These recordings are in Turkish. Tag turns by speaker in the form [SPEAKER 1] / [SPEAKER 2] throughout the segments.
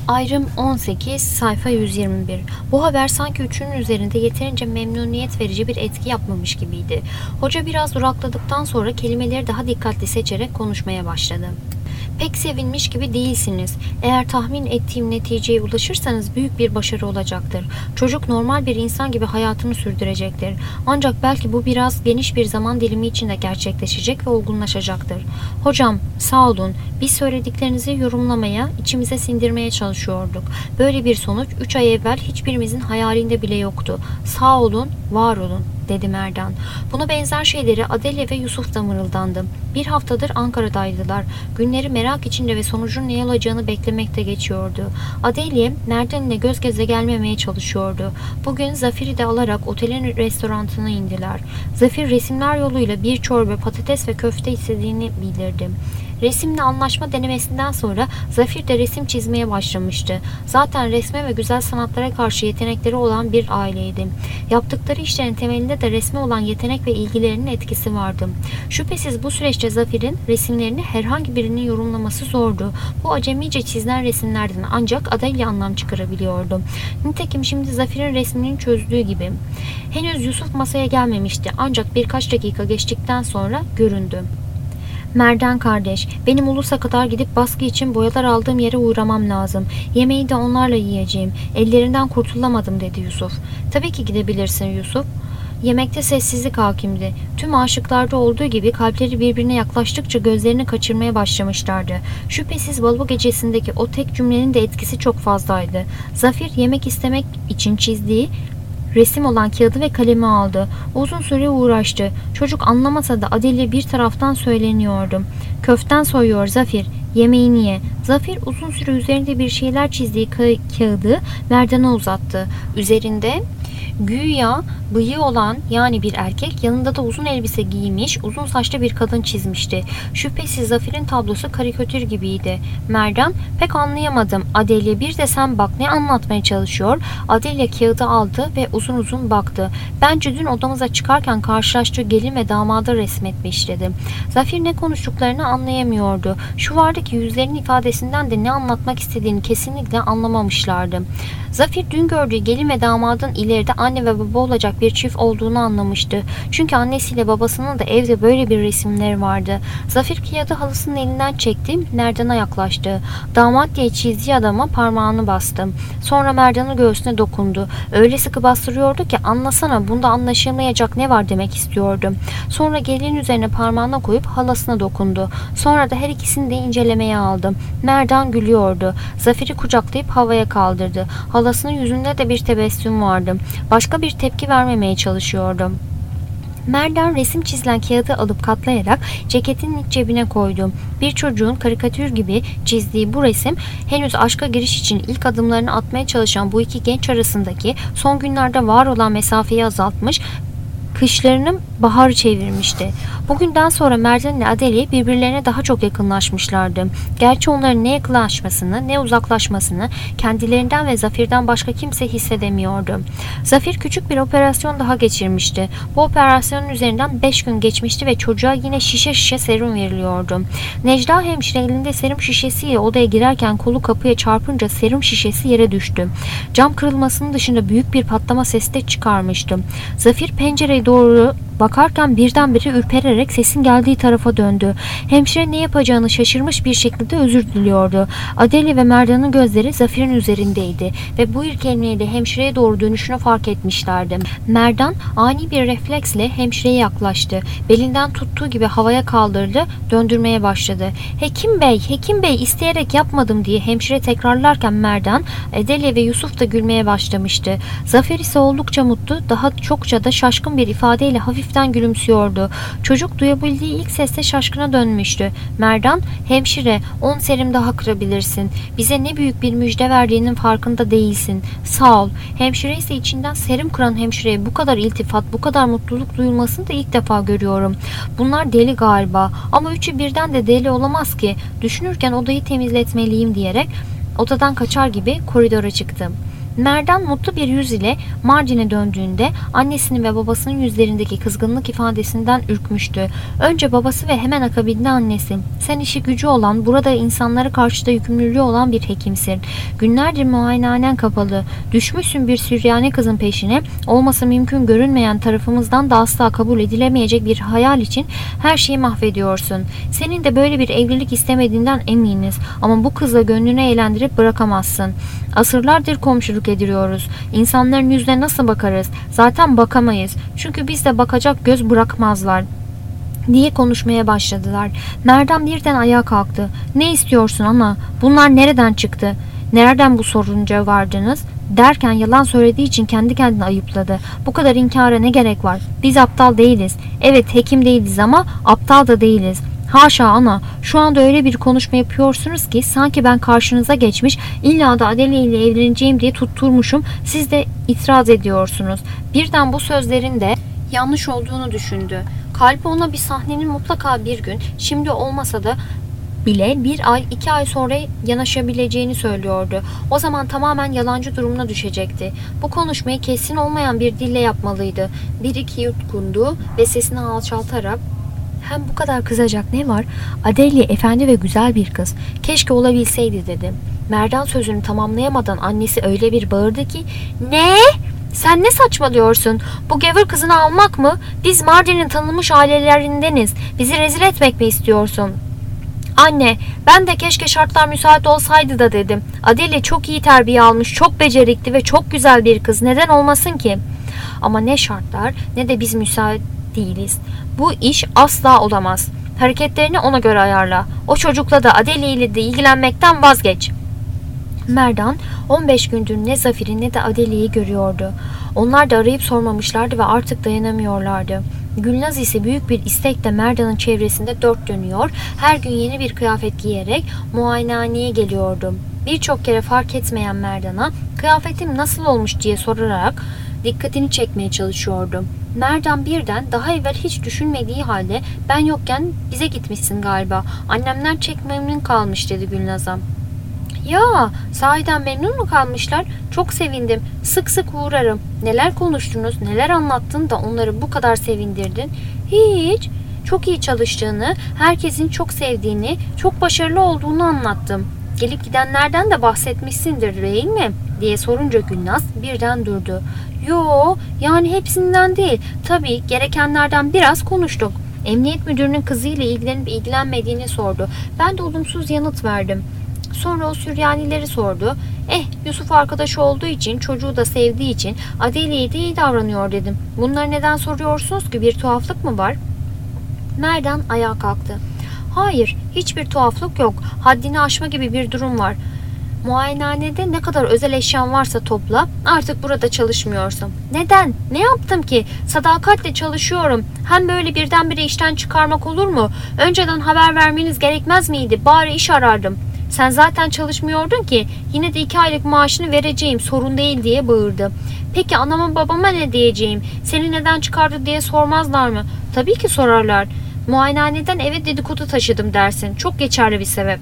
[SPEAKER 1] Ayrım 18, sayfa 121. Bu haber sanki üçünün üzerinde yeterince memnuniyet verici bir etki yapmamış gibiydi. Hoca biraz durakladıktan sonra kelimeleri daha dikkatli seçerek konuşmaya başladı. Pek sevinmiş gibi değilsiniz. Eğer tahmin ettiğim neticeye ulaşırsanız büyük bir başarı olacaktır. Çocuk normal bir insan gibi hayatını sürdürecektir. Ancak belki bu biraz geniş bir zaman dilimi içinde gerçekleşecek ve olgunlaşacaktır. Hocam, sağ olun. Biz söylediklerinizi yorumlamaya, içimize sindirmeye çalışıyorduk. Böyle bir sonuç 3 ay evvel hiçbirimizin hayalinde bile yoktu. Sağ olun, var olun, dedi Merdan. Buna benzer şeyleri Adele ve Yusuf da mırıldandı. Bir haftadır Ankara'daydılar. Günleri merak içinde ve sonucun ne olacağını beklemekte geçiyordu. Adele, Merdan ile göz göze gelmemeye çalışıyordu. Bugün Zafer'i de alarak otelin restoranına indiler. Zafer resimler yoluyla bir çorba, patates ve köfte istediğini bildirdi. Resimle anlaşma denemesinden sonra Zafer de resim çizmeye başlamıştı. Zaten resme ve güzel sanatlara karşı yetenekleri olan bir aileydi. Yaptıkları işlerin temelinde de resme olan yetenek ve ilgilerinin etkisi vardı. Şüphesiz bu süreçte Zafer'in resimlerini herhangi birinin yorumlaması zordu. Bu acemice çizilen resimlerden ancak Adayla anlam çıkarabiliyordu. Nitekim şimdi Zafer'in resmini çözdüğü gibi. Henüz Yusuf masaya gelmemişti ancak birkaç dakika geçtikten sonra göründü. Merdan kardeş, benim Ulus'a kadar gidip baskı için boyalar aldığım yere uğramam lazım. Yemeği de onlarla yiyeceğim. Ellerinden kurtulamadım, dedi Yusuf. Tabii ki gidebilirsin Yusuf. Yemekte sessizlik hakimdi. Tüm aşıklarda olduğu gibi kalpleri birbirine yaklaştıkça gözlerini kaçırmaya başlamışlardı. Şüphesiz balo gecesindeki o tek cümlenin de etkisi çok fazlaydı. Zafer yemek istemek için çizdiği resim olan kağıdı ve kalemi aldı. Uzun süre uğraştı. Çocuk anlamasa da Adele bir taraftan söyleniyordu. Köften soyuyor Zafer. Yemeğini ye. Zafer uzun süre üzerinde bir şeyler çizdiği kağıdı Merdan'a uzattı. Üzerinde güya bıyığı olan yani bir erkek, yanında da uzun elbise giymiş, uzun saçlı bir kadın çizmişti. Şüphesiz Zafer'in tablosu karikatür gibiydi. Merdan, pek anlayamadım. Adele, bir de sen bak, ne anlatmaya çalışıyor? Adele kağıdı aldı ve uzun uzun baktı. Bence dün odamıza çıkarken karşılaştığı gelin ve damadı resmetmiş, dedi. Zafer ne konuştuklarını anlayamıyordu. Şu vardı ki yüzlerinin ifadesinden de ne anlatmak istediğini kesinlikle anlamamışlardı. Zafer dün gördüğü gelin ve damadın ileride anne ve baba olacak bir çift olduğunu anlamıştı. Çünkü annesiyle babasının da evde böyle bir resimleri vardı. Zafer kağıdı halısının elinden çekti, Merdan'a yaklaştı. Damat diye çizdiği adama parmağını bastı. Sonra Merdan'ın göğsüne dokundu. Öyle sıkı bastırıyordu ki anlasana, bunda anlaşılmayacak ne var demek istiyordu. Sonra gelin üzerine parmağına koyup halasına dokundu. Sonra da her ikisini de incelemeye aldı. Merdan gülüyordu. Zafer'i kucaklayıp havaya kaldırdı. Halasının yüzünde de bir tebessüm vardı. Başka bir tepki vermemeye çalışıyordu. Merdan resim çizilen kağıdı alıp katlayarak ceketinin iç cebine koydu. Bir çocuğun karikatür gibi çizdiği bu resim henüz aşka giriş için ilk adımlarını atmaya çalışan bu iki genç arasındaki son günlerde var olan mesafeyi azaltmış, kışlarını baharı çevirmişti. Bugünden sonra Merdan ile Adele birbirlerine daha çok yakınlaşmışlardı. Gerçi onların ne yakınlaşmasını ne uzaklaşmasını kendilerinden ve Zafer'den başka kimse hissedemiyordu. Zafer küçük bir operasyon daha geçirmişti. Bu operasyonun üzerinden 5 gün geçmişti ve çocuğa yine şişe şişe serum veriliyordu. Necla hemşire elinde serum şişesiyle odaya girerken kolu kapıya çarpınca serum şişesi yere düştü. Cam kırılmasının dışında büyük bir patlama sesi de çıkarmıştı. Zafer pencereye doğru bakarken birdenbire ürpererek sesin geldiği tarafa döndü. Hemşire ne yapacağını şaşırmış bir şekilde özür diliyordu. Adele ve Merdan'ın gözleri Zafer'in üzerindeydi ve bu ilk kelimeyle hemşireye doğru dönüşünü fark etmişlerdi. Merdan ani bir refleksle hemşireye yaklaştı. Belinden tuttuğu gibi havaya kaldırdı, döndürmeye başladı. Hekim bey isteyerek yapmadım diye hemşire tekrarlarken Merdan, Adele ve Yusuf da gülmeye başlamıştı. Zafer ise oldukça mutlu, daha çokça da şaşkın bir ifadeyle hafiften gülümsüyordu. Çocuk duyabildiği ilk sesle şaşkına dönmüştü. Merdan, hemşire 10 serum daha kırabilirsin. Bize ne büyük bir müjde verdiğinin farkında değilsin. Sağ ol. Hemşire ise içinden serum kıran hemşireye bu kadar iltifat, bu kadar mutluluk duyulmasını da ilk defa görüyorum. Bunlar deli galiba ama üçü birden de deli olamaz ki. Düşünürken odayı temizletmeliyim diyerek odadan kaçar gibi koridora çıktım. Merdan mutlu bir yüz ile Mardin'e döndüğünde annesinin ve babasının yüzlerindeki kızgınlık ifadesinden ürkmüştü. Önce babası ve hemen akabinde annesi. Sen işi gücü olan, burada insanlara karşı da yükümlülüğü olan bir hekimsin. Günlerdir muayenehanen kapalı. Düşmüşsün bir Süryani kızın peşine. Olması mümkün görünmeyen tarafımızdan da asla kabul edilemeyecek bir hayal için her şeyi mahvediyorsun. Senin de böyle bir evlilik istemediğinden eminiz. Ama bu kızla gönlünü eğlendirip bırakamazsın. Asırlardır komşuluk ediliyoruz. İnsanların yüzüne nasıl bakarız? Zaten bakamayız. Çünkü biz de bakacak göz bırakmazlar diye konuşmaya başladılar. Merdan birden ayağa kalktı. Ne istiyorsun ana? Bunlar nereden çıktı? Nereden bu sorunca vardınız? Derken yalan söylediği için kendi kendine ayıpladı. Bu kadar inkara ne gerek var? Biz aptal değiliz. Evet, hekim değiliz ama aptal da değiliz. Haşa ana, şu anda öyle bir konuşma yapıyorsunuz ki sanki ben karşınıza geçmiş, illa da Adele ile evleneceğim diye tutturmuşum. Siz de itiraz ediyorsunuz. Birden bu sözlerin de yanlış olduğunu düşündü. Kalbi ona bir sahnenin mutlaka bir gün, şimdi olmasa da bile 1 ay 2 ay sonra yanaşabileceğini söylüyordu. O zaman tamamen yalancı durumuna düşecekti. Bu konuşmayı kesin olmayan bir dille yapmalıydı. Bir iki yutkundu ve sesini alçaltarak hem bu kadar kızacak ne var? Adele efendi ve güzel bir kız. Keşke olabilseydi dedi. Merdan sözünü tamamlayamadan annesi öyle bir bağırdı ki ne? Sen ne saçmalıyorsun? Bu gevur kızını almak mı? Biz Mardin'in tanınmış ailelerindeniz. Bizi rezil etmek mi istiyorsun? Anne, ben de keşke şartlar müsait olsaydı da dedim. Adele çok iyi terbiye almış, çok becerikli ve çok güzel bir kız. Neden olmasın ki? Ama ne şartlar ne de biz müsait değiliz. Bu iş asla olamaz. Hareketlerini ona göre ayarla. O çocukla da Adele ile de ilgilenmekten vazgeç. Merdan 15 gündür ne Zafer'i ne de Adele'yi görüyordu. Onlar da arayıp sormamışlardı ve artık dayanamıyorlardı. Gülnaz ise büyük bir istekle Merdan'ın çevresinde dört dönüyor, her gün yeni bir kıyafet giyerek muayenehaneye geliyordu. Birçok kere fark etmeyen Merdan'a kıyafetim nasıl olmuş diye sorarak dikkatini çekmeye çalışıyordu. Merdan birden daha evvel hiç düşünmediği halde ben yokken bize gitmişsin galiba. Annemler çek memnun kalmış dedi Gülnaz'a. Ya sahiden memnun mu kalmışlar? Çok sevindim. Sık sık uğrarım. Neler konuştunuz, neler anlattın da onları bu kadar sevindirdin? Hiç. Çok iyi çalıştığını, herkesin çok sevdiğini, çok başarılı olduğunu anlattım. Gelip gidenlerden de bahsetmişsindir değil mi? Diye sorunca Gülnaz birden durdu. Yo, yani hepsinden değil. Tabii gerekenlerden biraz konuştuk. Emniyet müdürünün kızıyla ilgilenip ilgilenmediğini sordu. Ben de olumsuz yanıt verdim. Sonra o Süryanileri sordu. Yusuf arkadaş olduğu için, çocuğu da sevdiği için Adele'ye de iyi davranıyor dedim. Bunları neden soruyorsunuz ki? Bir tuhaflık mı var? Merdan ayağa kalktı. Hayır, hiçbir tuhaflık yok. Haddini aşma gibi bir durum var. Muayenehanede ne kadar özel eşyan varsa topla. Artık burada çalışmıyorsun. Neden? Ne yaptım ki? Sadakatle çalışıyorum. Hem böyle birdenbire işten çıkarmak olur mu? Önceden haber vermeniz gerekmez miydi? Bari iş arardım. Sen zaten çalışmıyordun ki. Yine de 2 aylık maaşını vereceğim. Sorun değil diye bağırdı. Peki anama babama ne diyeceğim? Seni neden çıkardı diye sormazlar mı? Tabii ki sorarlar. Muayenehaneden eve dedikodu taşıdım dersin. Çok geçerli bir sebep.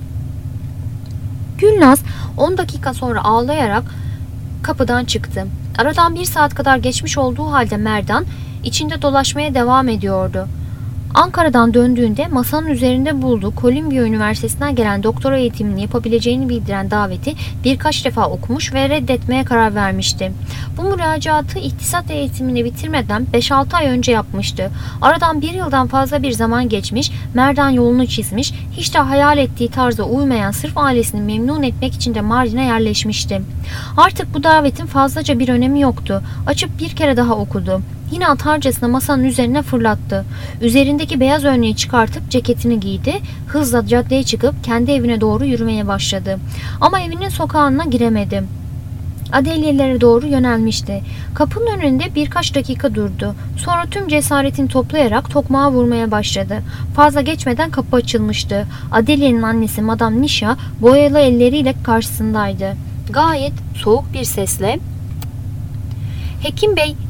[SPEAKER 1] Gülnaz 10 dakika sonra ağlayarak kapıdan çıktı. Aradan 1 saat kadar geçmiş olduğu halde Merdan içinde dolaşmaya devam ediyordu. Ankara'dan döndüğünde masanın üzerinde bulduğu Kolombiya Üniversitesi'nden gelen doktora eğitimini yapabileceğini bildiren daveti birkaç defa okumuş ve reddetmeye karar vermişti. Bu müracaatı ihtisas eğitimini bitirmeden 5-6 ay önce yapmıştı. Aradan 1 yıldan fazla bir zaman geçmiş, Merdan yolunu çizmiş, hiç de hayal ettiği tarza uymayan sırf ailesini memnun etmek için de Mardin'e yerleşmişti. Artık bu davetin fazlaca bir önemi yoktu. Açıp bir kere daha okudu. Yine atarcasına masanın üzerine fırlattı. Üzerindeki beyaz önlüğü çıkartıp ceketini giydi. Hızla caddeye çıkıp kendi evine doğru yürümeye başladı. Ama evinin sokağına giremedi. Adelyelere doğru yönelmişti. Kapının önünde birkaç dakika durdu. Sonra tüm cesaretini toplayarak tokmağa vurmaya başladı. Fazla geçmeden kapı açılmıştı. Adelya'nın annesi Madame Nisha boyalı elleriyle karşısındaydı. Gayet soğuk bir sesle "Hekim Bey,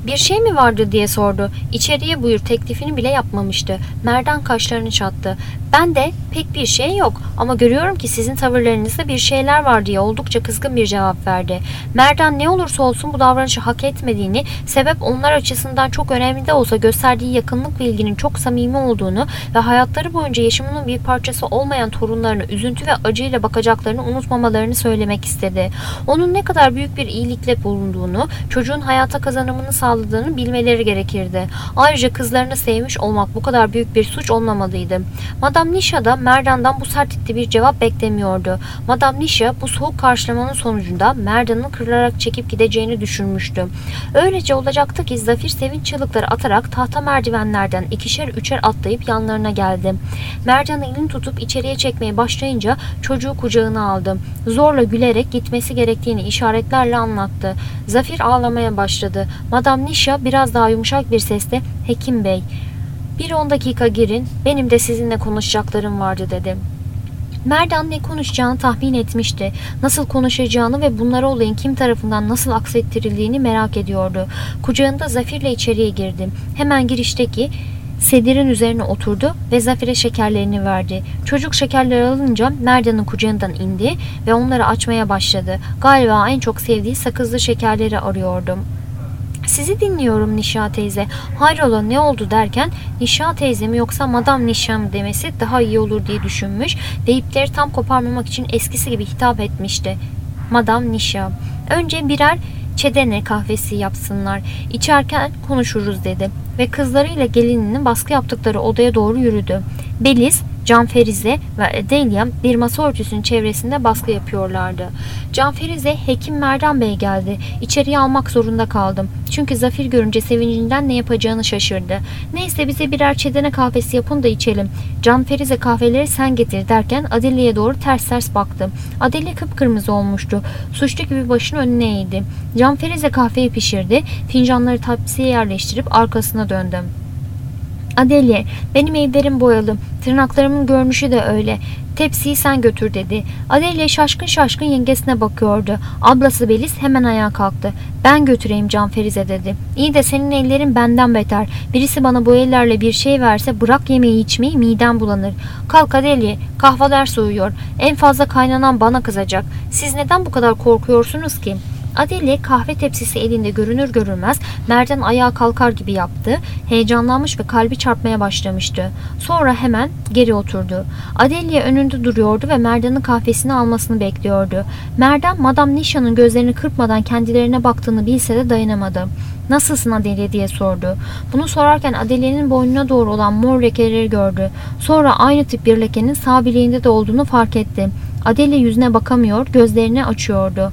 [SPEAKER 1] "Bir şey mi vardı?" diye sordu. "İçeriye buyur" teklifini bile yapmamıştı. Merdan kaşlarını çattı. "Ben de pek bir şey yok ama görüyorum ki sizin tavırlarınızda bir şeyler var" diye oldukça kızgın bir cevap verdi. Merdan ne olursa olsun bu davranışı hak etmediğini, sebep onlar açısından çok önemli de olsa gösterdiği yakınlık ve ilginin çok samimi olduğunu ve hayatları boyunca yaşamının bir parçası olmayan torunlarını üzüntü ve acıyla bakacaklarını unutmamalarını söylemek istedi. Onun ne kadar büyük bir iyilikle bulunduğunu, çocuğun hayata kazanımını sağladığını bilmeleri gerekirdi. Ayrıca kızlarını sevmiş olmak bu kadar büyük bir suç olmamalıydı. Madame Nisha da Merdan'dan bu sertlikte bir cevap beklemiyordu. Madame Nisha bu soğuk karşılamanın sonucunda Merdan'ın kırılarak çekip gideceğini düşünmüştü. Öylece olacaktı ki Zafir sevinç çığlıkları atarak tahta merdivenlerden ikişer üçer atlayıp yanlarına geldi. Merdan'ı elini tutup içeriye çekmeye başlayınca çocuğu kucağına aldı. Zorla gülerek gitmesi gerektiğini işaretlerle anlattı. Zafir ağlamaya başladı. Madame Nisha biraz daha yumuşak bir sesle "Hekim Bey, bir 10 dakika girin, benim de sizinle konuşacaklarım vardı" dedi. Merdan ne konuşacağını tahmin etmişti. Nasıl konuşacağını ve bunlara olayın kim tarafından nasıl aksettirildiğini merak ediyordu. Kucağında Zafir'le içeriye girdi. Hemen girişteki sedirin üzerine oturdu ve Zafir'e şekerlerini verdi. Çocuk şekerleri alınca Merdan'ın kucağından indi ve onları açmaya başladı. Galiba en çok sevdiği sakızlı şekerleri arıyordu. "Sizi dinliyorum Nisha teyze. Hayrola ne oldu?" derken Nisha teyze mi yoksa Madame Nisha mı demesi daha iyi olur diye düşünmüş ve ipleri tam koparmamak için eskisi gibi hitap etmişti. "Madame Nisha, önce birer çedene kahvesi yapsınlar. İçerken konuşuruz" dedi ve kızlarıyla gelininin baskı yaptıkları odaya doğru yürüdü. Beliz, Canferize ve Adelia bir masa örtüsünün çevresinde baskı yapıyorlardı. Canferize, "Hekim Merdan Bey geldi. İçeriye almak zorunda kaldım. Çünkü Zafir görünce sevincinden ne yapacağını şaşırdı. Neyse bize birer çedene kahvesi yapın da içelim. Canferize kahveleri sen getir" derken Adelia'ya doğru ters ters baktı. Adelia kıpkırmızı olmuştu. Suçlu gibi başını önüne eğdi. Canferize kahveyi pişirdi. Fincanları tepsiye yerleştirip arkasına döndü. "Adelia, benim evlerim boyalı. Tırnaklarımın görünüşü de öyle. Tepsiyi sen götür" dedi. Adelia şaşkın şaşkın yengesine bakıyordu. Ablası Beliz hemen ayağa kalktı. "Ben götüreyim Canferize" dedi. "İyi de senin ellerin benden beter. Birisi bana bu ellerle bir şey verse bırak yemeği içmeyi, midem bulanır. Kalk Adelia, kahveler soğuyor. En fazla kaynanan bana kızacak. Siz neden bu kadar korkuyorsunuz ki?" Adelia kahve tepsisi elinde görünür görünmez Merdan ayağa kalkar gibi yaptı. Heyecanlanmış ve kalbi çarpmaya başlamıştı. Sonra hemen geri oturdu. Adelia önünde duruyordu ve Merdan'ın kahvesini almasını bekliyordu. Merdan, Madame Nisha'nın gözlerini kırpmadan kendilerine baktığını bilse de dayanamadı. "Nasılsın Adelia?" diye sordu. Bunu sorarken Adelia'nın boynuna doğru olan mor lekeleri gördü. Sonra aynı tip bir lekenin sağ bileğinde de olduğunu fark etti. Adelia yüzüne bakamıyor, gözlerini açıyordu.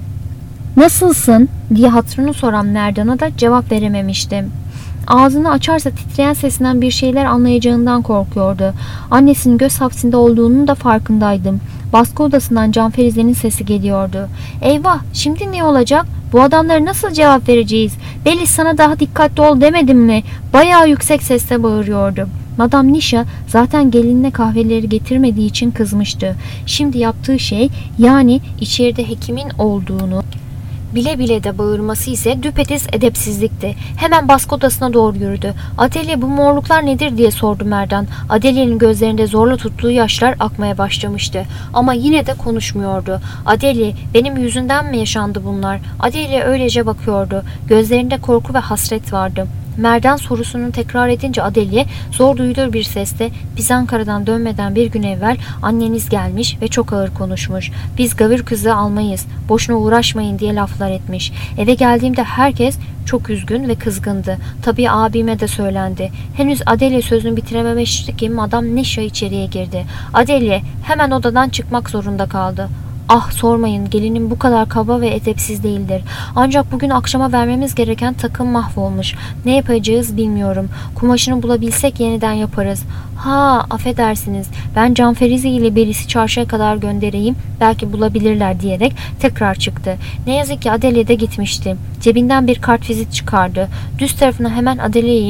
[SPEAKER 1] "Nasılsın?" diye hatırını soran Merdan'a da cevap verememişti. Ağzını açarsa titreyen sesinden bir şeyler anlayacağından korkuyordu. Annesinin göz hapsinde olduğunun da farkındaydım. Baskı odasından Canferize'nin sesi geliyordu. "Eyvah, şimdi ne olacak? Bu adamlara nasıl cevap vereceğiz? Beliz, sana daha dikkatli ol demedim mi?" Bayağı yüksek sesle bağırıyordu. Madame Nisha zaten gelinine kahveleri getirmediği için kızmıştı. Şimdi yaptığı şey, yani içeride hekimin olduğunu bile bile de bağırması ise düpedüz edepsizlikti. Hemen baskı odasına doğru yürüdü. "Adelia, bu morluklar nedir?" diye sordu Merdan. Adelia'nın gözlerinde zorla tuttuğu yaşlar akmaya başlamıştı. Ama yine de konuşmuyordu. "Adelia, benim yüzünden mi yaşandı bunlar?" Adelia öylece bakıyordu. Gözlerinde korku ve hasret vardı. Merdan sorusunu tekrar edince Adelia zor duyulur bir sesle, "Biz Ankara'dan dönmeden bir gün evvel anneniz gelmiş ve çok ağır konuşmuş. Biz gavur kızı almayız, boşuna uğraşmayın" diye laflar etmiş. Eve geldiğimde herkes çok üzgün ve kızgındı. Tabii abime de söylendi. Henüz Adelia sözünü bitirememişti ki Madame Nisha içeriye girdi. Adelia hemen odadan çıkmak zorunda kaldı. "Ah, sormayın, gelinim bu kadar kaba ve edepsiz değildir. Ancak bugün akşama vermemiz gereken takım mahvolmuş. Ne yapacağız bilmiyorum. Kumaşını bulabilsek yeniden yaparız." "Ha, affedersiniz. Ben Canferize ile Belis'i çarşıya kadar göndereyim. Belki bulabilirler" diyerek tekrar çıktı. Ne yazık ki Adelia da gitmişti. Cebinden bir kartvizit çıkardı. Düz tarafına hemen Adelia'yı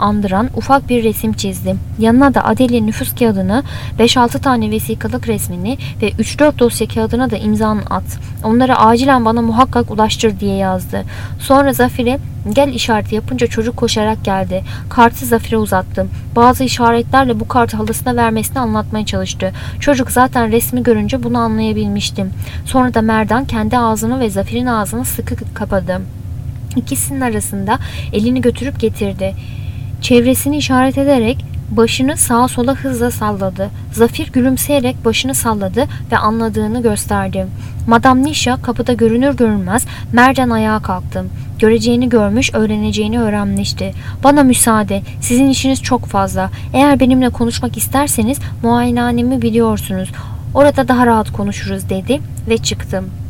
[SPEAKER 1] andıran ufak bir resim çizdi. Yanına da Adele'nin nüfus kağıdını, 5-6 tane vesikalık resmini ve 3-4 dosya kağıdına da imzanı at. Onları acilen bana muhakkak ulaştır diye yazdı. Sonra Zafer'e gel işareti yapınca çocuk koşarak geldi. Kartı Zafer'e uzattım. Bazı işaretlerle bu kartı halasına vermesini anlatmaya çalıştı. Çocuk zaten resmi görünce bunu anlayabilmiştim. Sonra da Merdan kendi ağzını ve Zafer'in ağzını sıkı kapadı. İkisinin arasında elini götürüp getirdi. Çevresini işaret ederek başını sağa sola hızla salladı. Zafer gülümseyerek başını salladı ve anladığını gösterdi. Madame Nisha kapıda görünür görünmez Mercan ayağa kalktı. Göreceğini görmüş, öğreneceğini öğrenmişti. Bana müsaade, sizin işiniz çok fazla. Eğer benimle konuşmak isterseniz muayenehanemi biliyorsunuz. Orada daha rahat konuşuruz dedi ve çıktım.